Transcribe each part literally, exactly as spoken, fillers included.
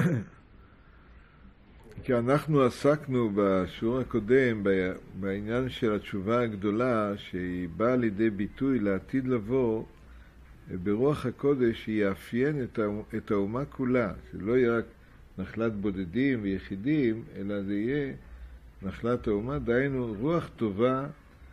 כי אנחנו עסקנו בשיעור הקודם בעניין של התשובה הגדולה שהיא באה לידי ביטוי לעתיד לבוא ברוח הקודש, שיאפיין את האומה כולה, שלא יהיה רק נחלת בודדים ויחידים, אלא זה יהיה נחלת האומה, דהיינו רוח טובה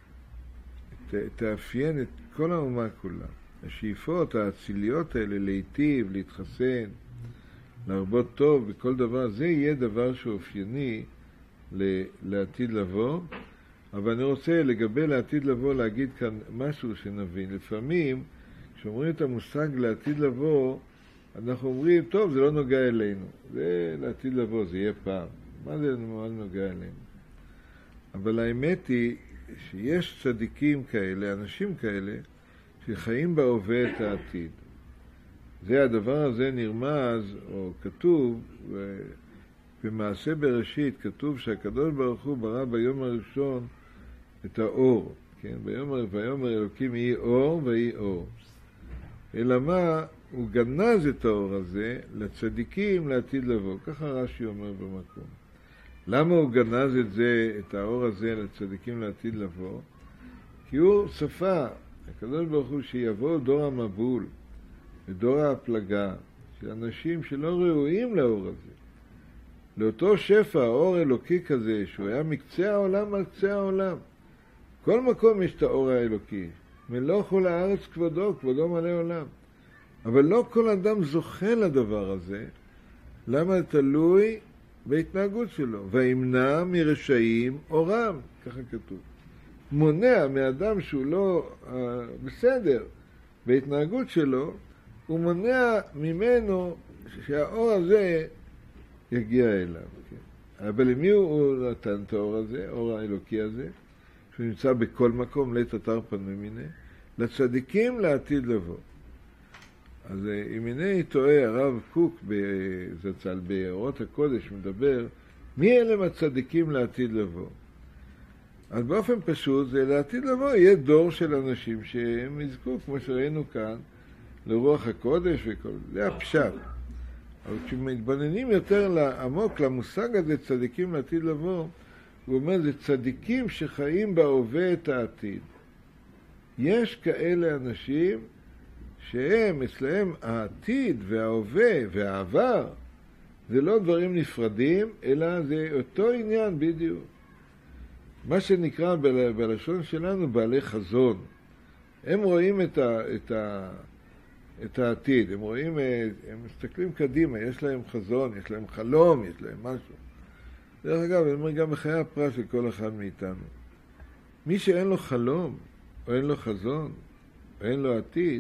תאפיין את כל האומה כולה. השאיפות האציליות האלה להיטיב, להתחסן, להרבות טוב בכל דבר, זה יהיה דבר שאופייני לעתיד לבוא. אבל אני רוצה לגבי לעתיד לבוא להגיד כאן משהו שנבין. לפעמים כשאומרים את המושג לעתיד לבוא, אנחנו אומרים, טוב, זה לא נוגע אלינו, זה לעתיד לבוא, זה יהיה פעם. מה זה נוגע אלינו? אבל האמת היא שיש צדיקים כאלה, אנשים כאלה, שחיים בהווה את העתיד. זה הדבר הזה נרמז, או כתוב, במעשה בראשית, כתוב שהקדוש ברוך הוא ברא ביום הראשון את האור. כן? ביום, ויאמר אלוקים יהי אור ויהי אור. אלא מה? הוא גנז את האור הזה לצדיקים לעתיד לבוא. ככה רש"י אומר במקום. למה הוא גנז את זה, את האור הזה לצדיקים לעתיד לבוא? כי הוא צפה, הקדוש ברוך הוא, שיבוא דור המבול, ודור ההפלגה, של אנשים שלא ראויים לאור הזה. לאותו שפע, האור אלוקי כזה, שהוא היה מקצה העולם על קצה העולם. כל מקום יש את האור האלוקי. מלוך הוא לארץ כבודו, כבודו מלא עולם. אבל לא כל אדם זוכה לדבר הזה. למה? תלוי בהתנהגות שלו. וימנע מרשעים אורם, ככה כתוב. מונע מאדם שהוא לא uh, בסדר בהתנהגות שלו, הוא מונע ממנו שהאור הזה יגיע אליו. כן? אבל למי הוא נתן את האור הזה, האור האלוקי הזה? שהוא נמצא בכל מקום, לית אתר פנוי מיניה, לצדיקים לעתיד לבוא. אז אם הנה טועה הרב קוק בזצ"ל באורות הקודש מדבר, מי אלה הצדיקים לעתיד לבוא? אז באופן פשוט זה לעתיד לבוא יהיה דור של אנשים שהם יזכו, כמו שראינו כאן, לרוח הקודש וכל זה הפשט. אבל כשמתבוננים יותר עמוק למושג הזה, צדיקים לעתיד לבוא, הוא אומר, זה צדיקים שחיים בהווה את העתיד. יש כאלה אנשים שהם, אצלהם העתיד וההווה והעבר, זה לא דברים נפרדים, אלא זה אותו עניין בדיוק. מה שנקרא ב- בלשון שלנו בעלי חזון. הם רואים את, ה- את, ה- את העתיד, הם רואים, הם מסתכלים קדימה, יש להם חזון, יש להם חלום, יש להם משהו. דרך אגב, אני אומר גם בחיי הפרט של כל אחד מאיתנו. מי שאין לו חלום, או אין לו חזון, או אין לו עתיד,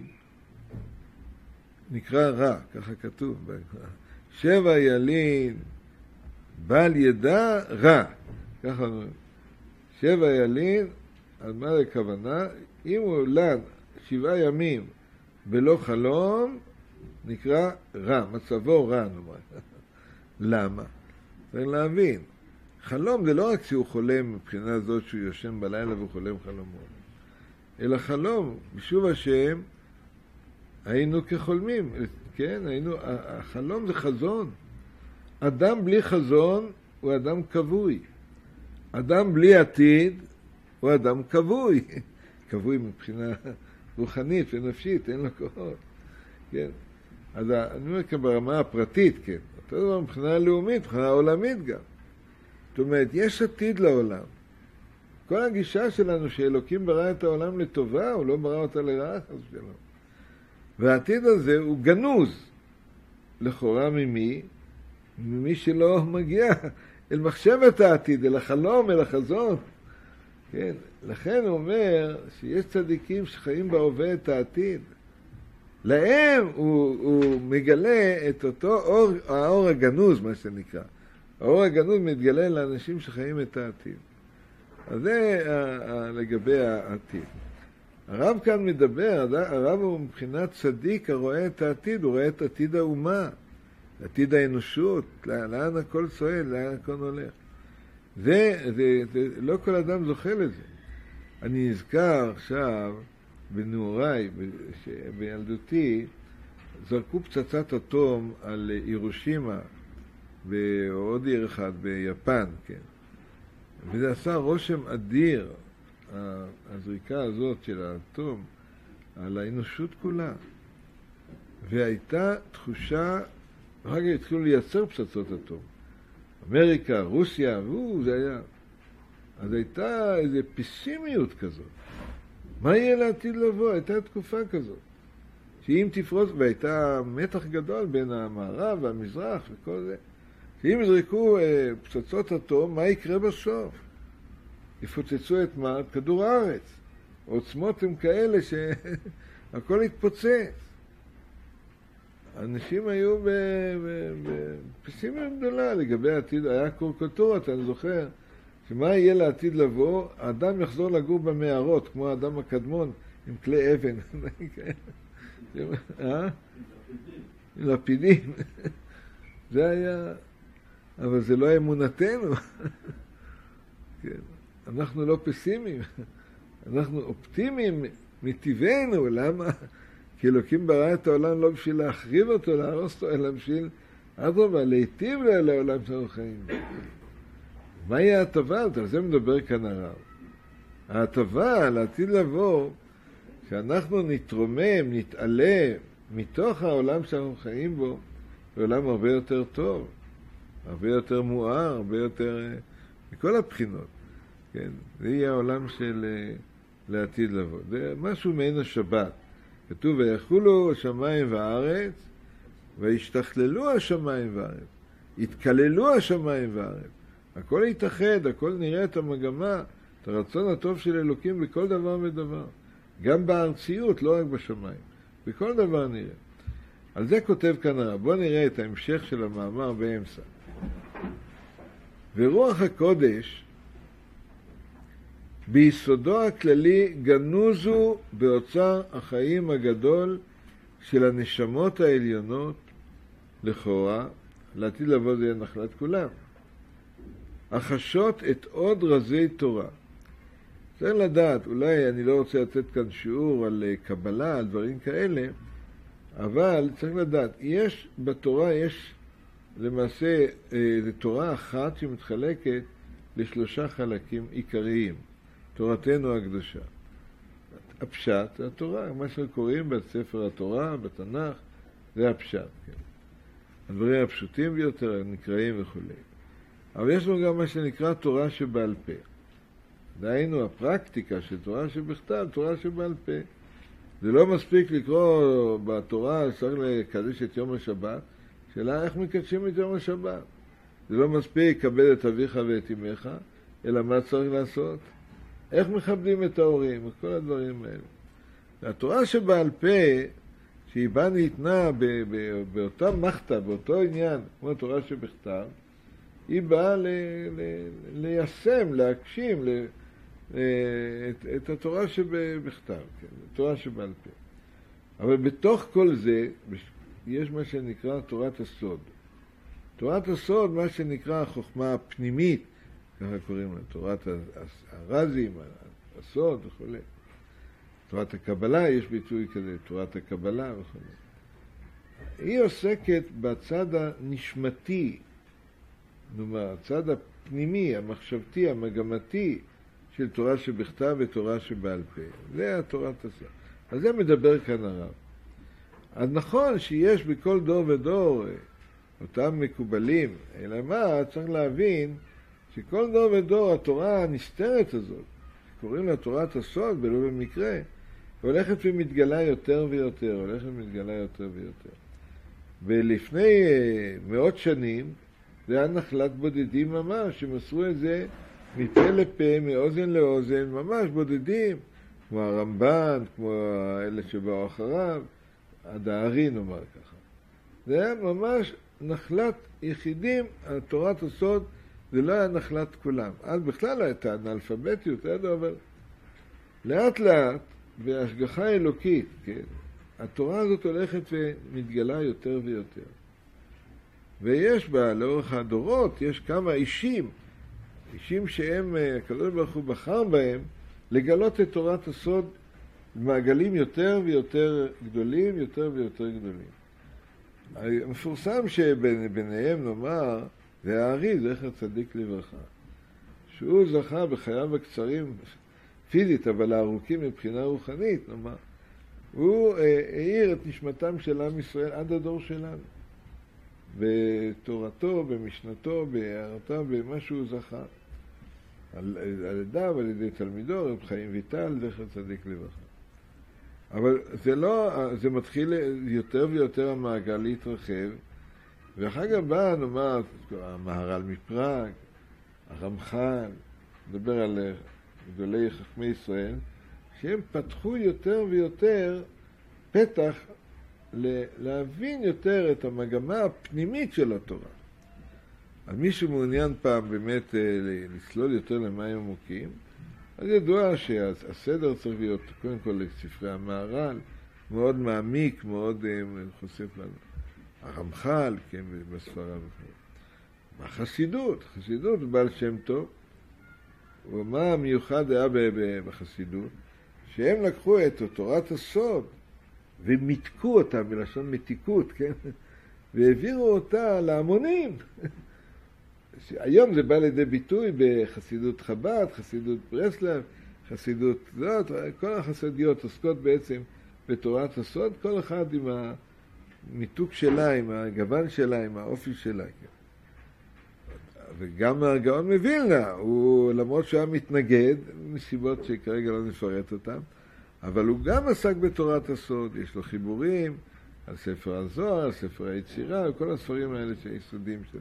נקרא רע, ככה כתוב. שבע ילין, בל ידע רע. ככה אומרים. שבע ילין, על מה זה כוונה? אם הוא הולד שבעה ימים בלא חלום, נקרא רע, מצבו רע, נאמר. למה? צריך להבין. חלום זה לא רק שהוא חולם מבחינה זאת שהוא יושן בלילה והוא חולם חלומות, אלא חלום, בשוב השם, היינו כחולמים, כן? היינו, החלום זה חזון. אדם בלי חזון הוא אדם כבוי. אדם בלי עתיד הוא אדם כבוי. כבוי מבחינה רוחנית ונפשית, אין לו כוחות. כן? אז אני אומר כאן ברמה הפרטית, כן. אותו דבר מבחינה לאומית, מבחינה עולמית גם. זאת אומרת, יש עתיד לעולם. כל הגישה שלנו שאלוקים ברא את העולם לטובה, הוא לא ברא אותה לרעה, אז שלום. והעתיד הזה הוא גנוז. לכאורה ממי? ממי שלא מגיע אל מחשבת העתיד, אל החלום, אל החזון. כן? לכן הוא אומר שיש צדיקים שחיים בהווה את העתיד. להם הוא, הוא מגלה את אותו אור, האור הגנוז, מה שנקרא. האור הגנוז מתגלה לאנשים שחיים את העתיד. אז זה לגבי העתיד. הרב כאן מדבר, הרב הוא מבחינת צדיק הרואה את העתיד, הוא רואה את עתיד האומה, עתיד האנושות, לאן הכל צועד, לאן הכל הולך. זה, זה, זה, לא כל אדם זוכה לזה. אני נזכר עכשיו, בנעוריי, בילדותי, זרקו פצצת אטום על הירושימה ועוד עיר אחד ביפן, כן. וזה עשה רושם אדיר, הזריקה הזאת של האטום, על האנושות כולה. והייתה תחושה, אחר כך התחילו לייצר פצצות אטום. אמריקה, רוסיה, והוא, זה היה. אז הייתה איזו פסימיות כזאת. מה יהיה לעתיד לבוא? הייתה תקופה כזאת. שאם תפרוץ, והייתה מתח גדול בין המערב והמזרח וכל זה. שאם יזרקו אה, פצצות אטום, מה יקרה בסוף? יפוצצו את מה? כדור הארץ. העוצמות הם כאלה שהכל יתפוצץ. אנשים היו בפסימיות גדולה לגבי העתיד. היה קורקטורות, אני זוכר, שמה יהיה לעתיד לבוא? האדם יחזור לגור במערות, כמו האדם הקדמון, עם כלי אבן. אה? עם לפידים. זה היה... אבל זה לא אמונתנו. כן. אנחנו לא פסימיים. אנחנו אופטימיים מטבענו. למה? כי אלוקים ברא את העולם לא בשביל להחריב אותו, להרוס אותו, אלא בשביל, אדרבה, להיטיב לעולם שאנחנו חיים. מה יהיה ההטבה? על זה מדבר כאן הרב. ההטבה, לעתיד לבוא, שאנחנו נתרומם, נתעלה מתוך העולם שאנחנו חיים בו, בעולם הרבה יותר טוב, הרבה יותר מואר, הרבה יותר, מכל הבחינות. כן? זה יהיה העולם של לעתיד לבוא. זה משהו מעין השבת. כתוב, ויחולו השמיים והארץ, וישתכללו השמיים והארץ, יתכללו השמיים והארץ. הכל יתאחד, הכל נראה את המגמה, את הרצון הטוב של אלוקים בכל דבר ודבר. גם בארציות, לא רק בשמיים. בכל דבר נראה. על זה כותב כאן הרב. בואו נראה את ההמשך של המאמר באמצע. ורוח הקודש, ביסודו הכללי גנוזו באוצר החיים הגדול של הנשמות העליונות, לכאורה, לעתיד לבוא זה נחלת כולם. החשות את עוד רזי תורה. צריך לדעת, אולי אני לא רוצה לתת כאן שיעור על קבלה, על דברים כאלה, אבל צריך לדעת, יש בתורה, יש למעשה תורה אחת שמתחלקת לשלושה חלקים עיקריים. תורתנו הקדושה. הפשט, התורה, מה שקוראים בספר התורה, בתנ"ך, זה הפשט. כן. הדברים הפשוטים ביותר, נקראים וכו'. אבל יש לנו גם מה שנקרא תורה שבעל פה. דהיינו, הפרקטיקה של תורה שבכתב, תורה שבעל פה. זה לא מספיק לקרוא בתורה, צריך לקדש את יום השבת, שאלה איך מקדשים את יום השבת. זה לא מספיק לקבל את אביך ואת אמך, אלא מה צריך לעשות? איך מכבדים את ההורים, את כל הדברים האלה. התורה שבעל פה, שהיא באה ניתנה באותה מחתה, באותו עניין, כמו התורה שבכתב, היא באה ל, ל, ליישם, להגשים ל, את, את התורה שבכתב, כן, התורה שבעל פה. אבל בתוך כל זה, יש מה שנקרא תורת הסוד. תורת הסוד, מה שנקרא החוכמה הפנימית, ככה קוראים לה, תורת הרזים, הסוד וכו'. תורת הקבלה, יש ביטוי כזה, תורת הקבלה וכו'. היא עוסקת בצד הנשמתי, נאמר, הצד הפנימי, המחשבתי, המגמתי של תורה שבכתב ותורה שבעל פה. זה התורת הסוד. אז זה מדבר כאן הרב. אז נכון שיש בכל דור ודור אותם מקובלים, אלא מה? צריך להבין שכל דור ודור התורה הנסתרת הזאת, קוראים לה תורת הסוד, ולא במקרה, הולכת ומתגלה יותר ויותר, הולכת ומתגלה יותר ויותר. ולפני מאות שנים, זה היה נחלת בודדים ממש, שמסרו את זה מפה לפה, מאוזן לאוזן, ממש בודדים, כמו הרמב"ן, כמו אלה שבאו אחריו, הדהרי נאמר ככה. זה היה ממש נחלת יחידים, תורת הסוד, זה לא היה נחלת כולם. אז בכלל הייתה אנאלפביתיות, אבל לאט לאט, בהשגחה אלוקית, כן, התורה הזאת הולכת ומתגלה יותר ויותר. ויש בה, לאורך הדורות, יש כמה אישים, אישים שהם, הקדוש ברוך הוא בחר בהם, לגלות את תורת הסוד במעגלים יותר ויותר גדולים, יותר ויותר גדולים. מפורסם שביניהם נאמר, זה הארי, זכר צדיק לברכה, שהוא זכה בחייו הקצרים פיזית, אבל הארוכים מבחינה רוחנית, נאמר, הוא העיר את נשמתם של עם ישראל עד הדור שלנו. בתורתו, במשנתו, בהערתו, במה שהוא זכה. על, על ידיו, על ידי תלמידו, רב חיים ויטל, זכר צדיק לברכה. אבל זה לא, זה מתחיל יותר ויותר המעגל להתרחב, ואחר כך בא, נאמר, המהר"ל מפראג, הרמח"ל, מדבר על גדולי חכמי ישראל, שהם פתחו יותר ויותר פתח להבין יותר את המגמה הפנימית של התורה. אז מי שמעוניין פעם באמת לסלול יותר למים עמוקים, אז ידוע שהסדר צריך להיות קודם כל לספרי המהר"ל, מאוד מעמיק, מאוד חושף לנו. הרמח"ל, כן, בספריו. החסידות, החסידות בעל שם טוב, ומה המיוחד היה בחסידות? שהם לקחו את תורת הסוד ומתקו אותה, בלשון מתיקות, כן? והעבירו אותה להמונים. היום זה בא לידי ביטוי בחסידות חב"ד, חסידות ברסלב, חסידות זאת, כל החסידיות עוסקות בעצם בתורת הסוד, כל אחד עם המיתוק שלה, עם הגוון שלה, עם האופי שלה. כן? וגם הגאון מווילנה, הוא למרות שהוא היה מתנגד, מסיבות שכרגע לא נפרט אותם, אבל הוא גם עסק בתורת הסוד, יש לו חיבורים על ספר הזוהר, על ספר היצירה, וכל הספרים האלה שהיסודים שלו.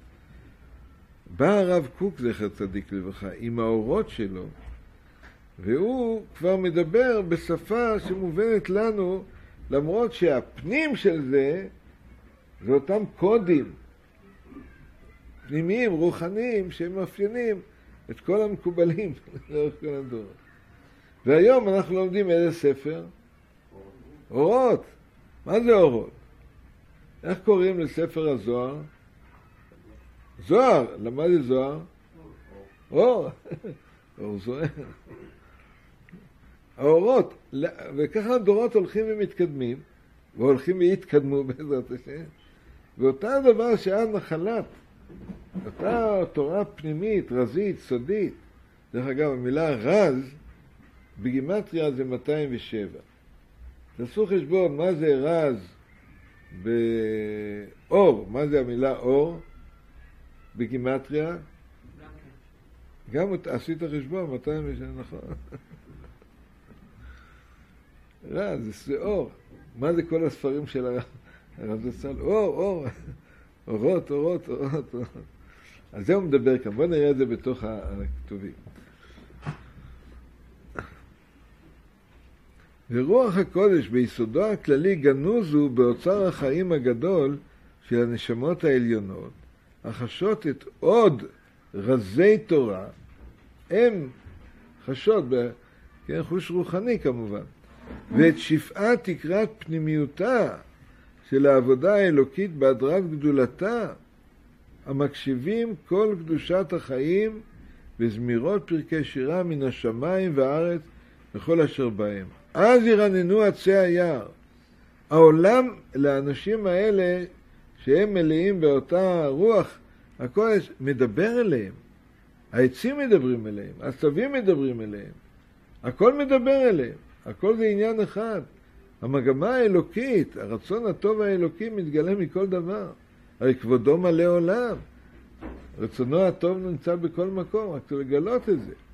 בא הרב קוק, זכר צדיק לברכה, עם האורות שלו, והוא כבר מדבר בשפה שמובנת לנו, למרות שהפנים של זה, זה אותם קודים, פנימיים, רוחניים, שהם מאפיינים את כל המקובלים לאורך כל הדורות. והיום אנחנו לומדים איזה ספר? אורות. מה זה אורות? איך קוראים לספר הזוהר? זוהר. למה זה זוהר? אור. אור זוהר. האורות. וככה הדורות הולכים ומתקדמים, והולכים והתקדמו בעזרת השם. ואותה הדבר שהיה נחלת, אותה תורה פנימית, רזית, סודית. דרך אגב, המילה רז, בגימטריה זה מאתיים ושבע. תעשו חשבון, מה זה רז באור? מה זה המילה אור בגימטריה? גם עשית חשבון, מאתיים ושבע, נכון. רז, זה אור. מה זה כל הספרים של הרב זצ"ל? אור, אור. אורות, אורות, אורות, אורות. אז זה הוא מדבר כאן. בואו נראה את זה בתוך הכתובים. ורוח הקודש ביסודו הכללי גנוז הוא באוצר החיים הגדול של הנשמות העליונות, החשות את עוד רזי תורה, הם חשות, כן, חוש רוחני כמובן, ואת שפעת תקרת פנימיותה של העבודה האלוקית בהדרת גדולתה, המקשיבים כל קדושת החיים וזמירות פרקי שירה מן השמיים והארץ וכל אשר בהם. אז ירננו עצי היער. העולם לאנשים האלה שהם מלאים באותה רוח הקודש מדבר אליהם. העצים מדברים אליהם, הסתווים מדברים אליהם. הכל מדבר אליהם. הכל זה עניין אחד. המגמה האלוקית, הרצון הטוב האלוקי מתגלה מכל דבר. הרי כבודו מלא עולם. רצונו הטוב נמצא בכל מקום, רק לגלות את זה.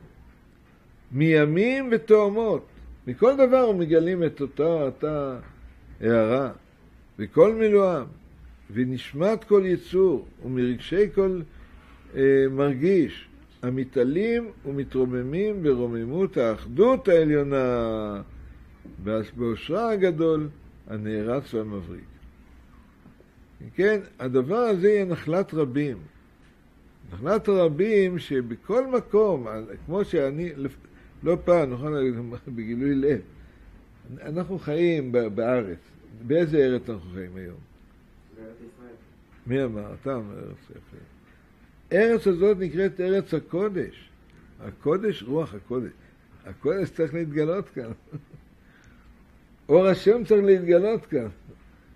מימים ותאומות, מכל דבר מגלים את אותה, אותה הערה, וכל מילואם, ונשמת כל יצור, ומרגשי כל אה, מרגיש, המתעלים ומתרוממים ברוממות האחדות העליונה, באושרה הגדול, הנערץ והמבריק. כן, הדבר הזה יהיה נחלת רבים. נחלת רבים שבכל מקום, כמו שאני, לא פעם, נכון, בגילוי לב, אנחנו חיים בארץ. באיזה ארץ אנחנו חיים היום? בארץ ישראל. מי אמר? אתה אומר ארץ ישראל. ארץ הזאת נקראת ארץ הקודש. הקודש, רוח הקודש. הקודש צריך להתגלות כאן. אור השם צריך להתגלות כאן.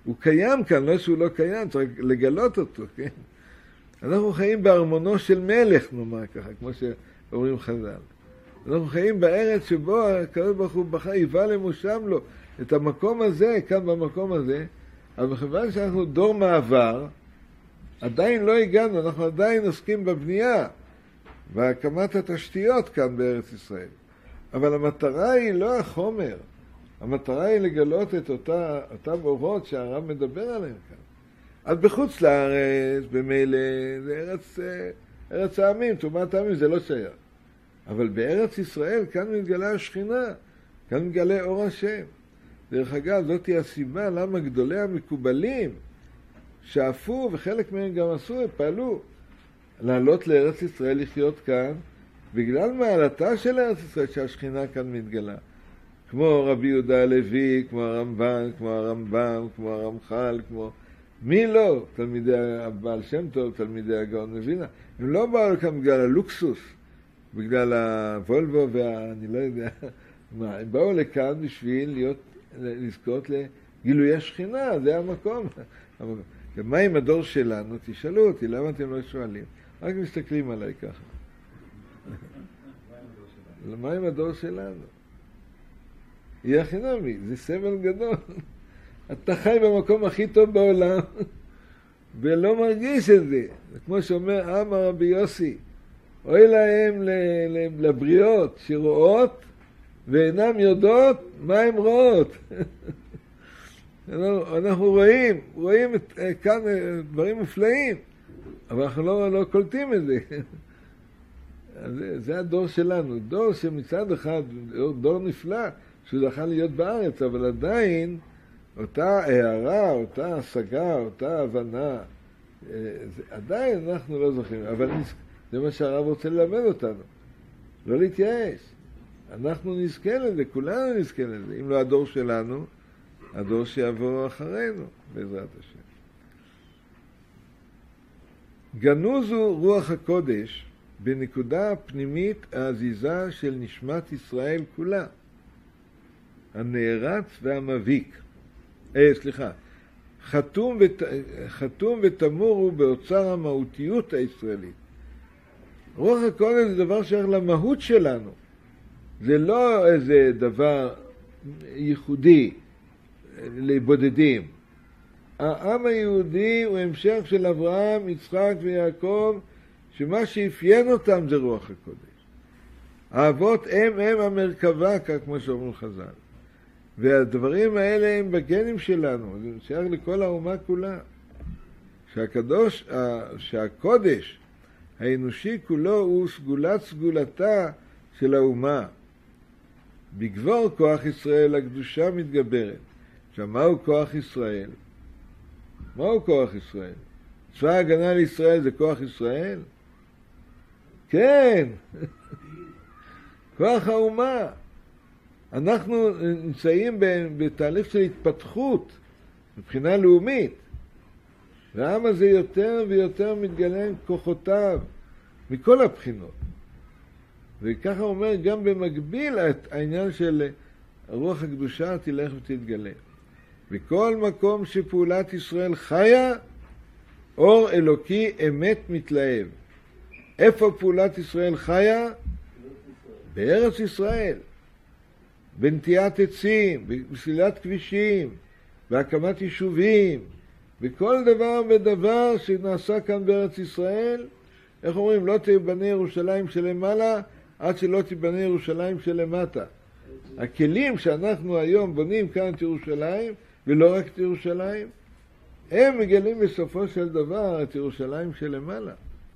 הוא קיים כאן, לא שהוא לא קיים, צריך לגלות אותו, כן? אנחנו חיים בארמונו של מלך, נאמר ככה, כמו שאומרים חז"ל. אנחנו חיים בארץ שבו הקדוש ברוך הוא בחר, היווה למושם לו את המקום הזה, כאן במקום הזה, אבל מכיוון שאנחנו דור מעבר, עדיין לא הגענו, אנחנו עדיין עוסקים בבנייה, בהקמת התשתיות כאן בארץ ישראל. אבל המטרה היא לא החומר, המטרה היא לגלות את אותה, אותם אורות שהרב מדבר עליהם כאן. אז בחוץ לארץ, במילא, זה ארץ, ארץ העמים, תרומת העמים, זה לא שייך. אבל בארץ ישראל, כאן מתגלה השכינה, כאן מתגלה אור השם. דרך אגב, זאת היא הסיבה למה גדולי המקובלים שאפו, וחלק מהם גם עשו, פעלו, לעלות לארץ ישראל לחיות כאן, בגלל מעלתה של ארץ ישראל שהשכינה כאן מתגלה. כמו רבי יהודה הלוי, כמו הרמב"ן, כמו הרמב"ם, כמו הרמח"ל, כמו... מי לא? תלמידי הבעל שם טוב, תלמידי הגאון מווילנה. הם לא באו לכאן בגלל הלוקסוס, בגלל הוולבו וה... אני לא יודע מה. הם באו לכאן בשביל להיות, לזכות לגילוי השכינה, זה המקום. ומה עם הדור שלנו? תשאלו אותי, למה אתם לא שואלים? רק מסתכלים עליי ככה. מה עם הדור שלנו? יהיה חינמי, זה סבל גדול. אתה חי במקום הכי טוב בעולם, ולא מרגיש את זה. כמו שאומר אמר רבי יוסי, אוי להם לבריות שרואות, ואינם יודעות מה הן רואות. אנחנו רואים, רואים את, כאן דברים מופלאים, אבל אנחנו לא, לא קולטים את זה. זה, זה הדור שלנו, דור שמצד אחד, דור נפלא, שהוא זכה להיות בארץ, אבל עדיין אותה הערה, אותה השגה, אותה הבנה, עדיין אנחנו לא זוכים. אבל זה מה שהרב רוצה ללמד אותנו, לא להתייאש. אנחנו נזכה לזה, כולנו נזכה לזה. אם לא הדור שלנו, הדור שיבוא אחרינו, בעזרת השם. גנוזו רוח הקודש בנקודה הפנימית העזיזה של נשמת ישראל כולה, הנערץ והמביק. אה, סליחה. חתום, ות, חתום ותמור הוא באוצר המהותיות הישראלית. רוח הקודש זה דבר שייך למהות שלנו. זה לא איזה דבר ייחודי לבודדים. העם היהודי הוא המשך של אברהם, יצחק ויעקב, שמה שאפיין אותם זה רוח הקודש. האבות הם הם המרכבה, כמו שאומרים חז"ל. והדברים האלה הם בגנים שלנו, זה שייך לכל האומה כולה. שהקדוש, שהקודש האנושי כולו הוא סגולת סגולתה של האומה. בגבור כוח ישראל הקדושה מתגברת. עכשיו, מהו כוח ישראל? מהו כוח ישראל? צבא ההגנה לישראל זה כוח ישראל? כן! כוח האומה. אנחנו נמצאים בתהליך של התפתחות מבחינה לאומית. והעם הזה יותר ויותר מתגלה עם כוחותיו מכל הבחינות. וככה אומר גם במקביל העניין של רוח הקדושה תלך ותתגלה. בכל מקום שפעולת ישראל חיה, אור אלוקי אמת מתלהב. איפה פעולת ישראל חיה? בארץ ישראל. בנטיית עצים, בסלילת כבישים, בהקמת יישובים, בכל דבר ודבר שנעשה כאן בארץ ישראל. איך אומרים? לא תיבנה ירושלים שלמעלה עד שלא תיבנה ירושלים שלמטה. הכלים שאנחנו היום בונים כאן את ירושלים, ולא רק את ירושלים, הם מגלים בסופו של דבר את ירושלים שלמעלה.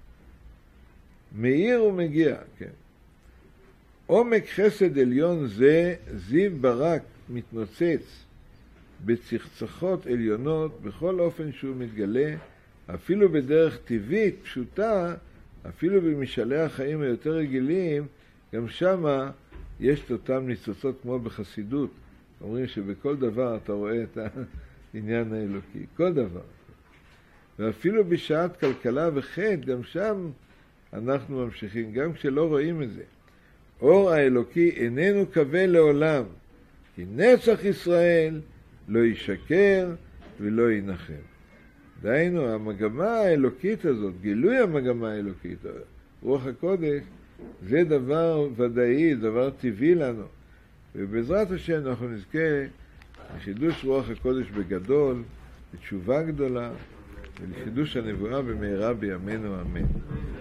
מאיר ומגיע, כן. עומק חסד עליון זה, זיו ברק מתנוצץ בצחצחות עליונות בכל אופן שהוא מתגלה, אפילו בדרך טבעית פשוטה, אפילו במשאלי החיים היותר רגילים, גם שמה יש את אותם ניצוצות כמו בחסידות. אומרים שבכל דבר אתה רואה את העניין האלוקי, כל דבר. ואפילו בשעת כלכלה וחטא, גם שם אנחנו ממשיכים, גם כשלא רואים את זה. אור האלוקי איננו קווה לעולם, כי נצח ישראל לא ישקר, ולא ינחם. דהיינו, המגמה האלוקית הזאת, גילוי המגמה האלוקית, רוח הקודש, זה דבר ודאי, דבר טבעי לנו. ובעזרת השם אנחנו נזכה לחידוש רוח הקודש בגדול, לתשובה גדולה, ולחידוש הנבואה במהרה בימינו אמן.